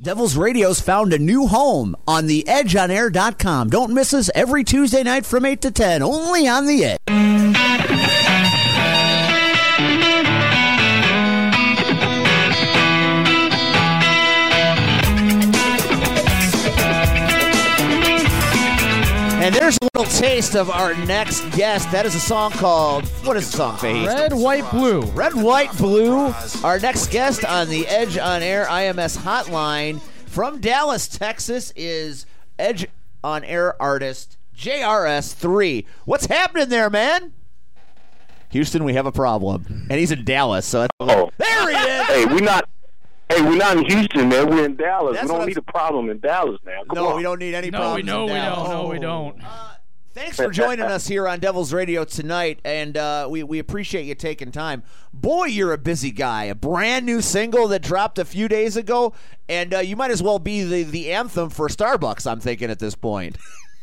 Devil's Radio's found a new home on theedgeonair.com. Don't miss us every Tuesday night from 8 to 10, only on The Edge. And there's a little taste of our next guest. That is a song called, what is the song, Faye? Red, White, Blue. Red, White, Blue. Our next guest on the Edge on Air IMS hotline from Dallas, Texas is Edge on Air artist JRS3. What's happening there, man? Houston, we have a problem. And he's in Dallas, so that's there he is. Hey, we're not in Houston, man. We're in Dallas. We don't need a problem in Dallas, man. Come on. We don't need any problems in Dallas. No, we don't. Thanks for joining us here on Devil's Radio tonight, and we appreciate you taking time. Boy, you're a busy guy. A brand new single that dropped a few days ago, and you might as well be the anthem for Starbucks, I'm thinking, at this point.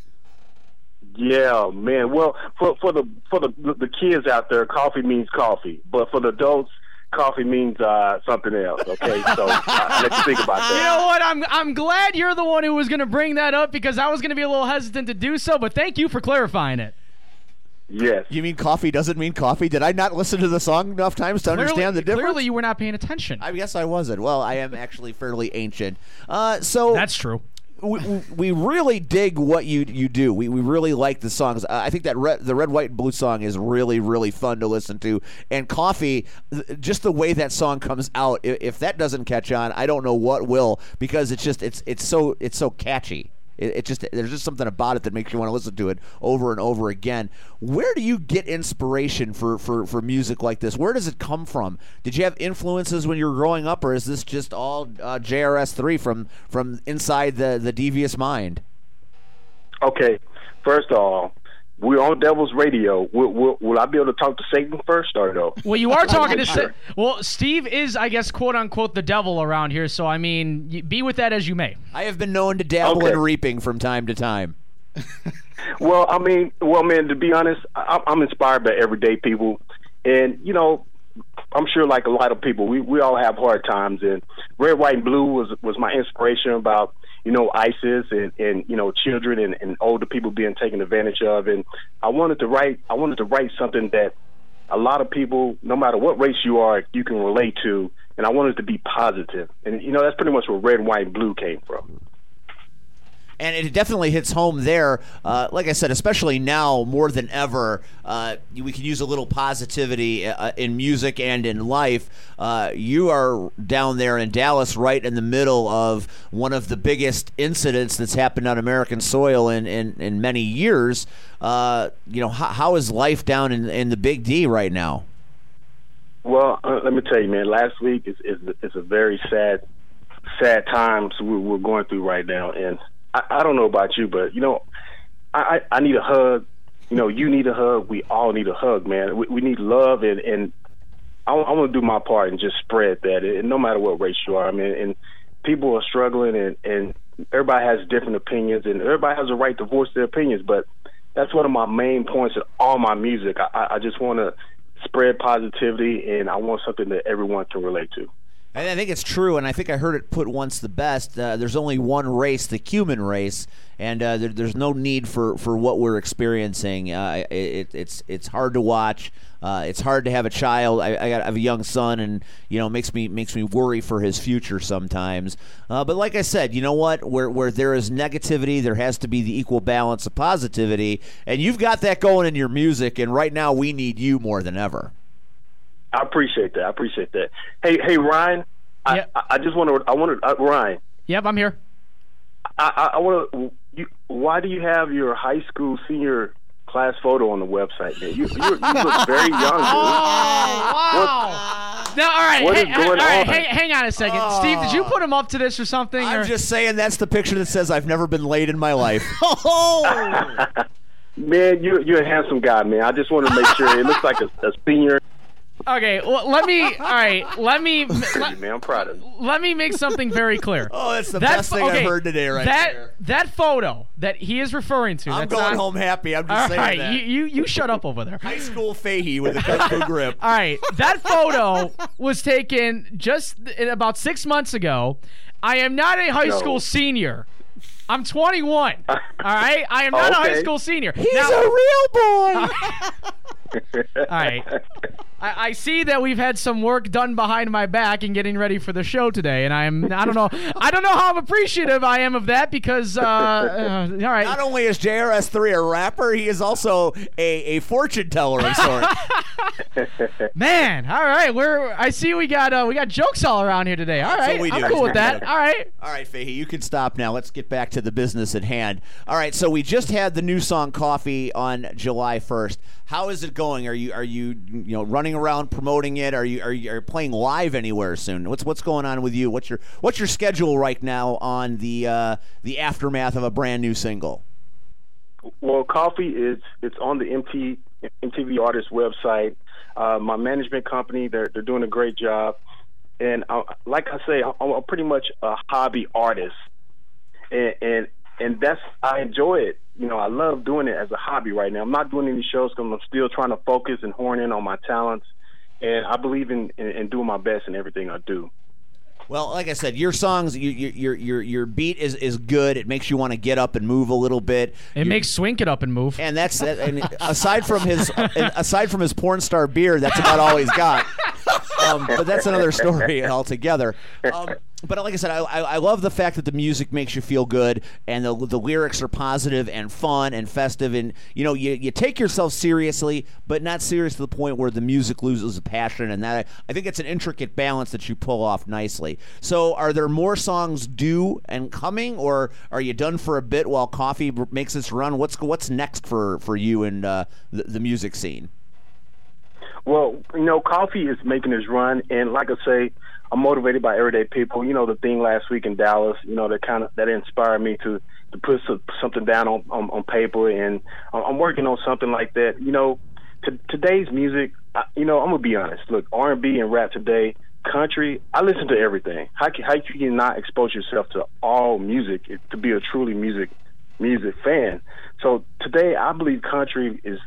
Yeah, man. Well, for the kids out there, coffee means coffee, but for the adults, coffee means something else. Okay, so let's think about that. You know what? I'm glad you're the one who was going to bring that up because I was going to be a little hesitant to do so. But thank you for clarifying it. Yes. You mean coffee doesn't mean coffee? Did I not listen to the song enough times to understand the difference? Clearly, you were not paying attention. I guess I wasn't. Well, I am actually fairly ancient. So that's true. We really dig what you do. We really like the songs. I think that the Red, White, and Blue song is really, really fun to listen to. And Coffee, just the way that song comes out, if that doesn't catch on, I don't know what will, because it's so catchy. There's just something about it that makes you want to listen to it over and over again. Where do you get inspiration for music like this? Where does it come from? Did you have influences when you were growing up, or is this just all JRS3 from inside the devious mind? Okay, first of all, we're on Devil's Radio. Will I be able to talk to Satan first or no? Well, you are talking to Satan. Well, Steve is, I guess, quote-unquote, the devil around here, so, I mean, be with that as you may. I have been known to dabble in reaping from time to time. Well, man, to be honest, I'm inspired by everyday people. And, you know, I'm sure like a lot of people, we all have hard times. And Red, White, and Blue was my inspiration about, you know, ISIS and you know, children and older people being taken advantage of. And I wanted to write something that a lot of people, no matter what race you are, you can relate to. And I wanted to be positive. And, you know, that's pretty much where Red, White, and Blue came from. And it definitely hits home there. Like I said, especially now more than ever, we can use a little positivity in music and in life. You are down there in Dallas, right in the middle of one of the biggest incidents that's happened on American soil in many years. You know, how is life down in the Big D right now? Well, let me tell you, man. Last week is a very sad times we're going through right now, and I don't know about you, but, you know, I need a hug. You know, you need a hug. We all need a hug, man. We need love, and I want to do my part and just spread that. And no matter what race you are, I mean, and people are struggling, and everybody has different opinions, and everybody has a right to voice their opinions. But that's one of my main points in all my music. I just want to spread positivity, and I want something that everyone can relate to. I think it's true, and I think I heard it put once the best. There's only one race, the human race, and there's no need for what we're experiencing. It's hard to watch. It's hard to have a child. I have a young son, and you know, makes me worry for his future sometimes. But like I said, you know what? Where there is negativity, there has to be the equal balance of positivity, and you've got that going in your music. And right now, we need you more than ever. I appreciate that. Hey, Ryan. Yep. I wanted Ryan. Yep, I'm here. I want to. Why do you have your high school senior class photo on the website, man? You look very young, dude. Oh, wow. Now, all right. What is going on? Hang on a second. Steve, did you put him up to this or something? I'm just saying that's the picture that says I've never been laid in my life. Man, you're a handsome guy, man. I just want to make sure it looks like a senior. Okay, well, let me man, I'm proud of you. Let me make something very clear. Oh, that's the best thing I've heard today there. That photo that he is referring to. I'm going home happy. I'm just saying that. All right, you shut up over there. High school Fahey with a kung fu grip. All right, that photo was taken just about 6 months ago I am not a high school senior. I'm 21. All right? I am not a high school senior. He's a real boy. All right. I see that we've had some work done behind my back in getting ready for the show today, and I don't know how appreciative I am of that because all right. Not only is JRS3 a rapper, he is also a fortune teller of sorts. Man, all right. I see we got jokes all around here today. All right. I'm cool with that. All right. All right, Fahey, you can stop now. Let's get back to the business at hand. All right, so we just had the new song Coffee on July 1st. How is it going? Are you running around promoting it? Are you playing live anywhere soon? What's going on with you? What's your schedule right now on the aftermath of a brand new single? Well, Coffee it's on the MTV Artists website. My management company, they're doing a great job, and like I say, I'm pretty much a hobby artist, and that's I enjoy it. I love doing it as a hobby right now. I'm not doing any shows because I'm still trying to focus and hone in on my talents, and I believe in doing my best in everything I do. Well, like I said, your songs, your beat is good. It makes you want to get up and move a little bit. It makes Swink get up and move. And and aside from his porn star beard, that's about all he's got. But that's another story altogether. But like I said, I love the fact that the music makes you feel good, and the lyrics are positive and fun and festive, and you take yourself seriously, but not serious to the point where the music loses the passion. And that I think it's an intricate balance that you pull off nicely. So, are there more songs due and coming, or are you done for a bit while Coffee makes its run? What's next for you in the music scene? Well, Coffee is making his run, and like I say, I'm motivated by everyday people. The thing last week in Dallas, that inspired me to put something down on paper, and I'm working on something like that. Today's music, I'm gonna be honest. Look, R&B and rap today, country, I listen to everything. How can you not expose yourself to all music to be a truly music fan? So today, I believe country is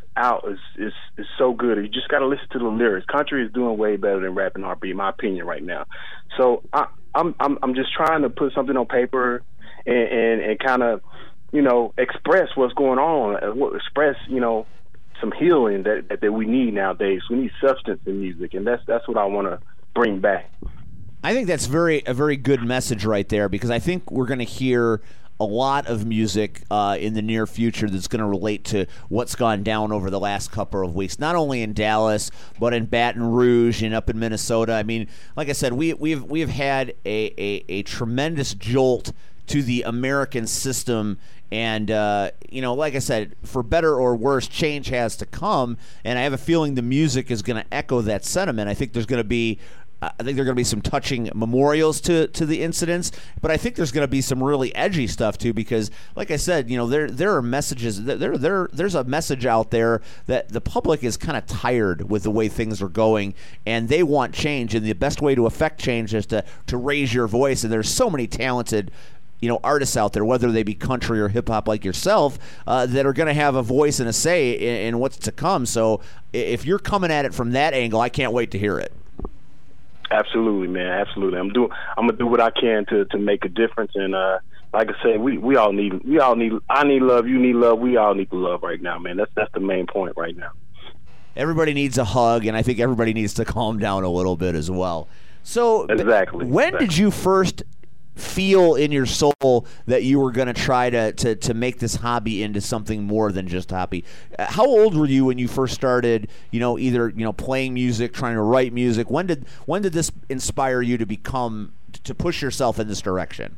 so good. You just got to listen to the lyrics. Country is doing way better than rap and R&B, in my opinion, right now. So I'm just trying to put something on paper and kind of express what's going on, express some healing that we need nowadays. We need substance in music, and that's what I want to bring back. I think that's a very good message right there, because I think we're going to hear a lot of music in the near future that's going to relate to what's gone down over the last couple of weeks, not only in Dallas but in Baton Rouge and up in Minnesota. I mean, like I said, we've had a tremendous jolt to the American system, and like I said, for better or worse, change has to come, and I have a feeling the music is going to echo that sentiment. I think there are going to be some touching memorials to the incidents, but I think there's going to be some really edgy stuff too, because, like I said, there are messages. There's a message out there that the public is kind of tired with the way things are going, and they want change. And the best way to affect change is to raise your voice. And there's so many talented artists out there, whether they be country or hip hop like yourself, that are going to have a voice and a say in what's to come. So if you're coming at it from that angle, I can't wait to hear it. Absolutely, man. Absolutely. I'm gonna do what I can to make a difference. And like I said, we all need. I need love. You need love. We all need the love right now, man. That's the main point right now. Everybody needs a hug, and I think everybody needs to calm down a little bit as well. So, exactly. When did you first feel in your soul that you were going to try to make this hobby into something more than just a hobby? How old were you when you first started, either playing music, trying to write music? When did this inspire you to push yourself in this direction?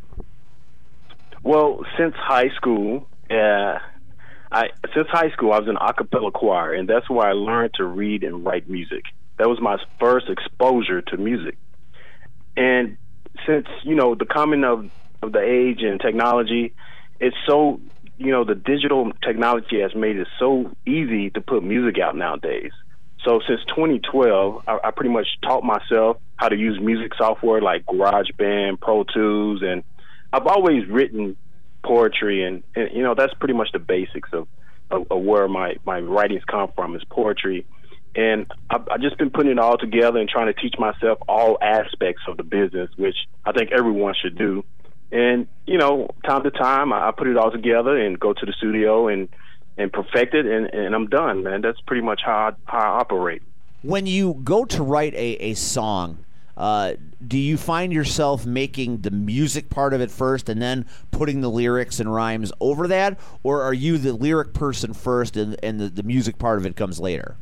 Well, since high school, I was in a cappella choir, and that's where I learned to read and write music. That was my first exposure to music. And since, the coming of the age and technology, it's so, the digital technology has made it so easy to put music out nowadays. So since 2012, I pretty much taught myself how to use music software like GarageBand, Pro Tools, and I've always written poetry, and that's pretty much the basics of where my writings come from, is poetry. And I've just been putting it all together and trying to teach myself all aspects of the business, which I think everyone should do. And, time to time, I put it all together and go to the studio and perfect it, and I'm done, man. That's pretty much how I operate. When you go to write a song, do you find yourself making the music part of it first and then putting the lyrics and rhymes over that? Or are you the lyric person first and the music part of it comes later?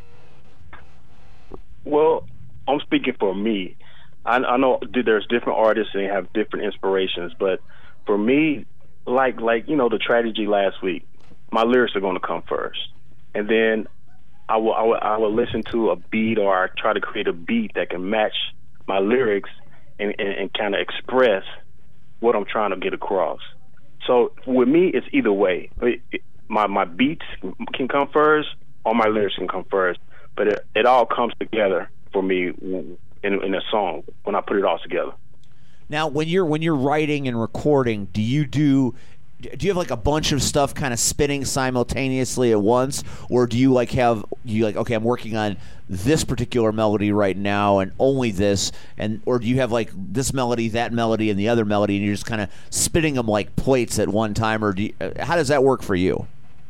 Well, I'm speaking for me. I know there's different artists and they have different inspirations, but for me, like the tragedy last week, my lyrics are going to come first, and then I will listen to a beat, or I try to create a beat that can match my lyrics and kind of express what I'm trying to get across. So with me, it's either way. My beats can come first, or my lyrics can come first, but it all comes together for me in a song when I put it all together. Now, when you're writing and recording, do you have like a bunch of stuff kind of spinning simultaneously at once, or do you okay, I'm working on this particular melody right now and only this, or do you have like this melody, that melody, and the other melody, and you're just kind of spinning them like plates at one time, or how does that work for you?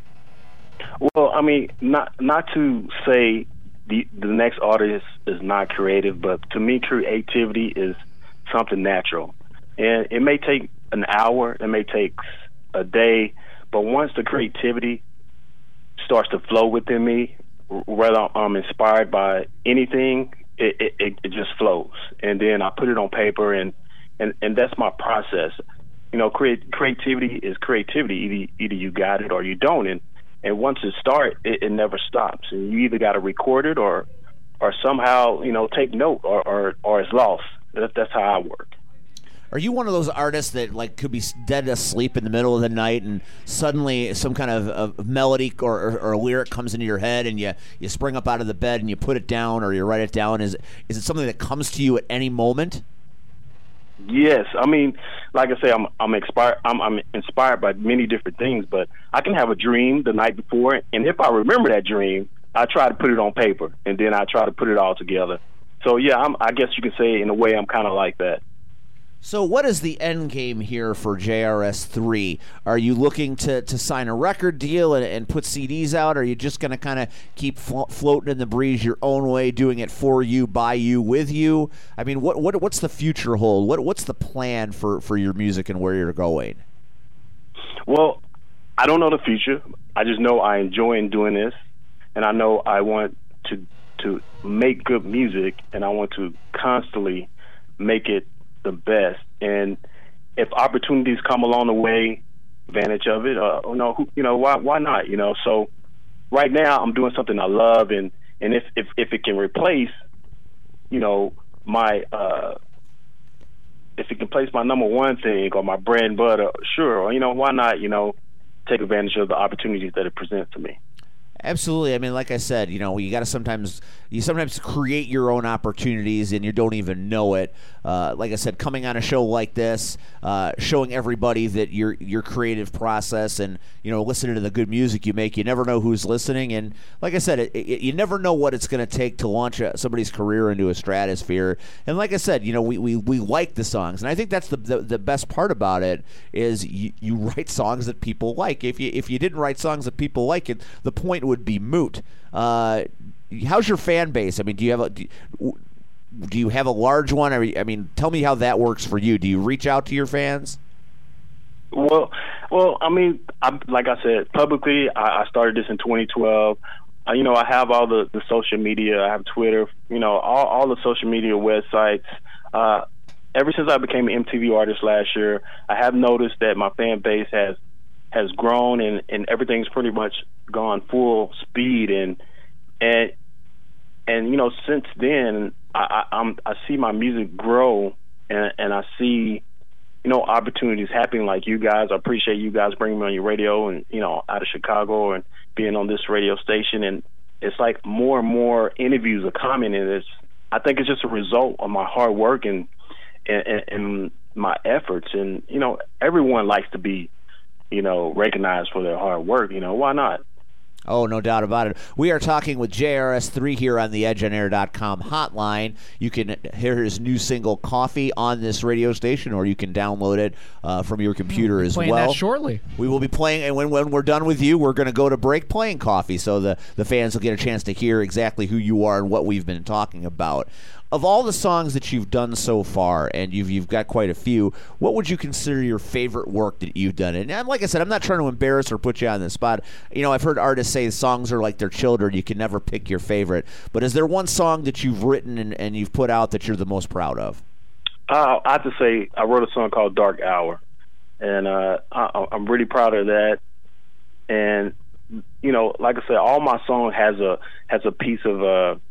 Well, I mean, not to say the next artist is not creative, but to me, creativity is something natural, and it may take an hour, it may take a day, but once the creativity starts to flow within me, whether I'm inspired by anything, it just flows, and then I put it on paper, and that's my process. Creativity is creativity. Either you got it or you don't, and once it starts, it never stops. And you either got to record it or somehow take note, or it's lost. That's how I work. Are you one of those artists that like could be dead asleep in the middle of the night and suddenly some kind of melody or a lyric comes into your head and you spring up out of the bed and you put it down or you write it down? Is it something that comes to you at any moment? Yes, I mean, like I say, I'm inspired. I'm inspired by many different things, but I can have a dream the night before, and if I remember that dream, I try to put it on paper, and then I try to put it all together. So yeah, I guess you could say in a way I'm kind of like that. So what is the end game here for JRS3? Are you looking to sign a record deal and put CDs out? Or are you just going to kind of keep floating in the breeze your own way, doing it for you, by you, with you? I mean, what's the future hold? What's the plan for your music and where you're going? Well, I don't know the future. I just know I enjoy doing this, and I know I want to make good music, and I want to constantly make it the best. And if opportunities come along the way, advantage of it, why not? So right now I'm doing something I love, and if it can replace, my if it can place my number one thing or my bread and butter, sure. Or, why not? Take advantage of the opportunities that it presents to me. Absolutely. I mean, like I said, you got to sometimes create your own opportunities and you don't even know it. Like I said, coming on a show like this, showing everybody that your creative process and, listening to the good music you make, you never know who's listening. And like I said, you never know what it's going to take to launch somebody's career into a stratosphere. And like I said, we like the songs. And I think that's the best part about it is you write songs that people like. If you didn't write songs that people like, the point would be moot. How's your fan base? I mean, do you have a large one? I mean, tell me how that works for you. Do you reach out to your fans? Well, I mean, like I said, publicly, I started this in 2012. I have all the social media. I have Twitter, all the social media websites. Ever since I became an MTV artist last year, I have noticed that my fan base has grown and everything's pretty much gone full speed. And since then, I see my music grow and I see, opportunities happening like you guys. I appreciate you guys bringing me on your radio and, out of Chicago and being on this radio station. And it's like more and more interviews are coming, and I think it's just a result of my hard work and my efforts. And, everyone likes to be, recognized for their hard work. Why not? Oh, no doubt about it. We are talking with JRS3 here on the EdgeOnAir.com hotline. You can hear his new single, Coffee, on this radio station, or you can download it from your computer as playing well. That shortly. We will be playing, and when we're done with you, we're going to go to break playing Coffee, so the fans will get a chance to hear exactly who you are and what we've been talking about. Of all the songs that you've done so far, and you've got quite a few, what would you consider your favorite work that you've done? And like I said, I'm not trying to embarrass or put you on the spot. You know, I've heard artists say songs are like their children. You can never pick your favorite. But is there one song that you've written and you've put out that you're the most proud of? I have to say I wrote a song called Dark Hour, and I'm really proud of that. And, you know, like I said, all my song has a piece of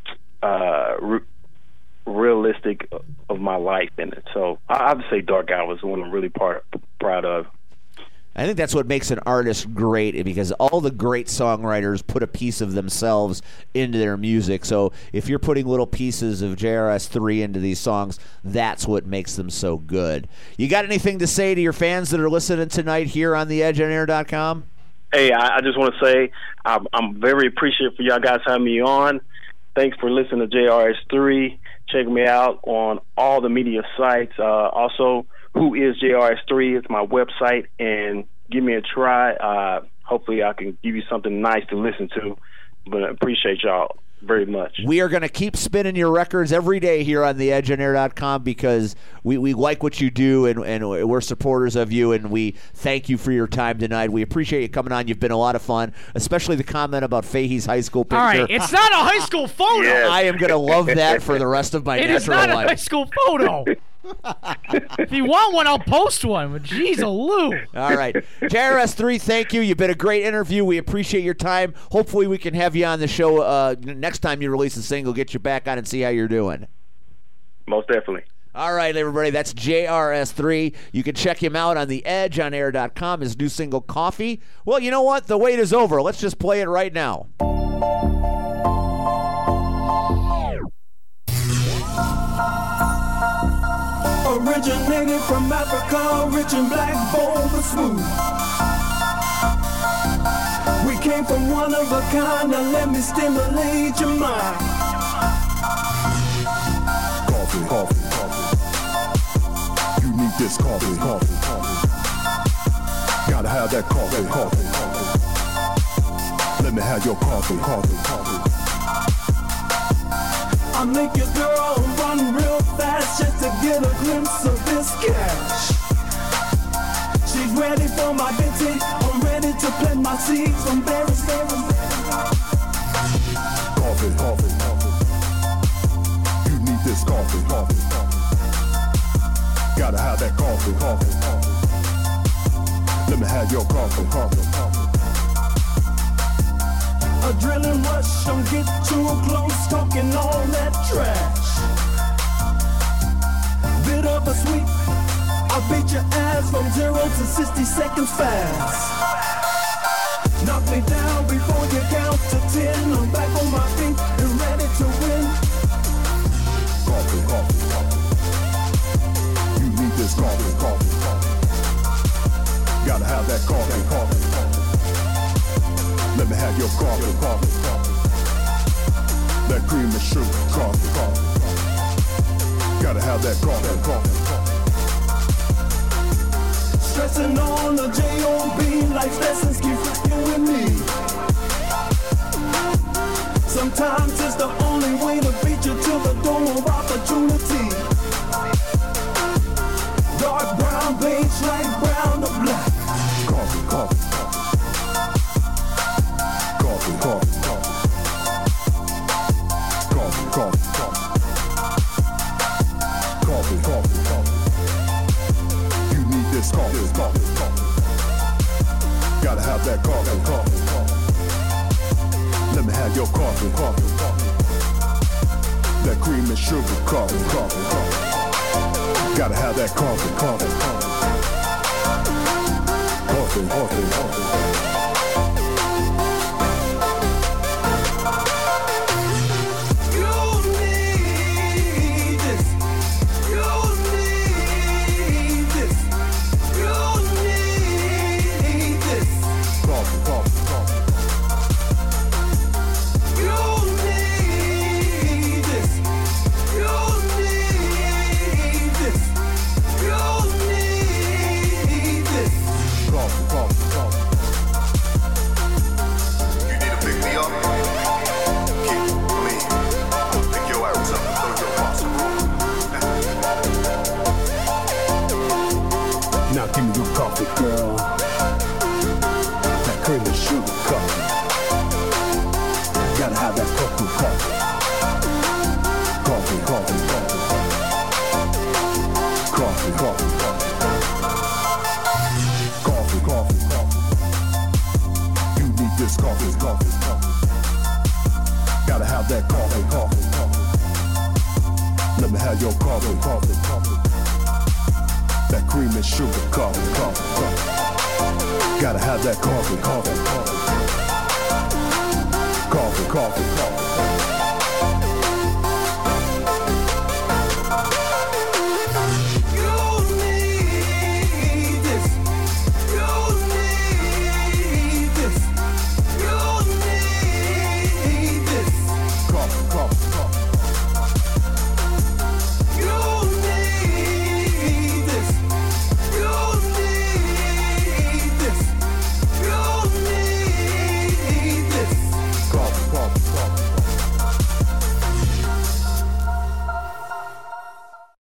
realistic of my life in it. So I have to say Dark Hour is the one I'm really proud of. I think that's what makes an artist great, because all the great songwriters put a piece of themselves into their music. So if you're putting little pieces of JRS3 into these songs, that's what makes them so good. You got anything to say to your fans that are listening tonight here on the EdgeOnAir.com? Hey, I just want to say I'm very appreciative for y'all guys having me on. Thanks for listening to JRS3. Check me out on all the media sites. Also, Who is JRS3? It's my website, and give me a try. Hopefully, I can give you something nice to listen to. But I appreciate y'all very much. We are going to keep spinning your records every day here on the EdgeOnAir.com, because we like what you do, and we're supporters of you, and we thank you for your time tonight. We appreciate you coming on. You've been a lot of fun, especially the comment about Fahey's high school picture. All right, it's not a high school photo. Yes. I am going to love that for the rest of my natural life. It is not a high school photo. If you want one, I'll post one. But geez, Lou. All right. JRS3, thank you. You've been a great interview. We appreciate your time. Hopefully we can have you on the show next time you release a single, get you back on and see how you're doing. Most definitely. All right, everybody, that's JRS3. You can check him out on the EdgeOnAir.com, his new single, Coffee. Well, you know what? The wait is over. Let's just play it right now. Originated from Africa, rich and black, bold but smooth. We came from one of a kind, now let me stimulate your mind. Coffee, coffee, coffee. You need this coffee, coffee, coffee. Gotta have that coffee, coffee, coffee. Let me have your coffee, coffee, coffee. I make your girl run real fast just to get a glimpse of this cash. She's ready for my bitty, I'm ready to plant my seeds from berries. Coffee, coffee, coffee. You need this coffee, coffee, coffee. Gotta have that coffee, coffee, coffee. Let me have your coffee, coffee, coffee. Adrenaline rush, don't get too close, talking all that trash. Bitter but sweet, I beat your ass from 0 to 60 seconds fast. Knock me down before you count to 10. I'm back on my feet and ready to win. Coffee, coffee, coffee. You need this coffee, coffee, coffee. Gotta have that coffee, coffee, coffee. Let me have your coffee, coffee, coffee. That cream and sugar, coffee, coffee, coffee. Gotta have that coffee, coffee, coffee. Stressing on the J.O.B. Life lessons keep fucking with me. Sometimes it's the only way to beat you to the door of opportunity. Dark brown, beige, light brown to black. Coffee, coffee, coffee. Coffee, coffee, coffee. Coffee, coffee, coffee. Coffee, coffee, coffee. You need this coffee, coffee, coffee. Gotta have that coffee, coffee, coffee. Let me have your coffee, coffee, coffee. That cream and sugar, coffee, coffee, coffee. Gotta have that coffee, coffee, coffee. Coffee, coffee, coffee. Now give me your coffee, girl. That cream and sugar coffee. Gotta have that cocoa coffee. Coffee, coffee, coffee. Coffee, coffee, coffee. Coffee, coffee, coffee. You need this coffee, coffee, coffee. Gotta have that coffee, coffee, coffee. Let me have your coffee, coffee, coffee. That cream and sugar coffee, coffee, coffee. Gotta have that coffee, coffee, coffee. Coffee, coffee, coffee.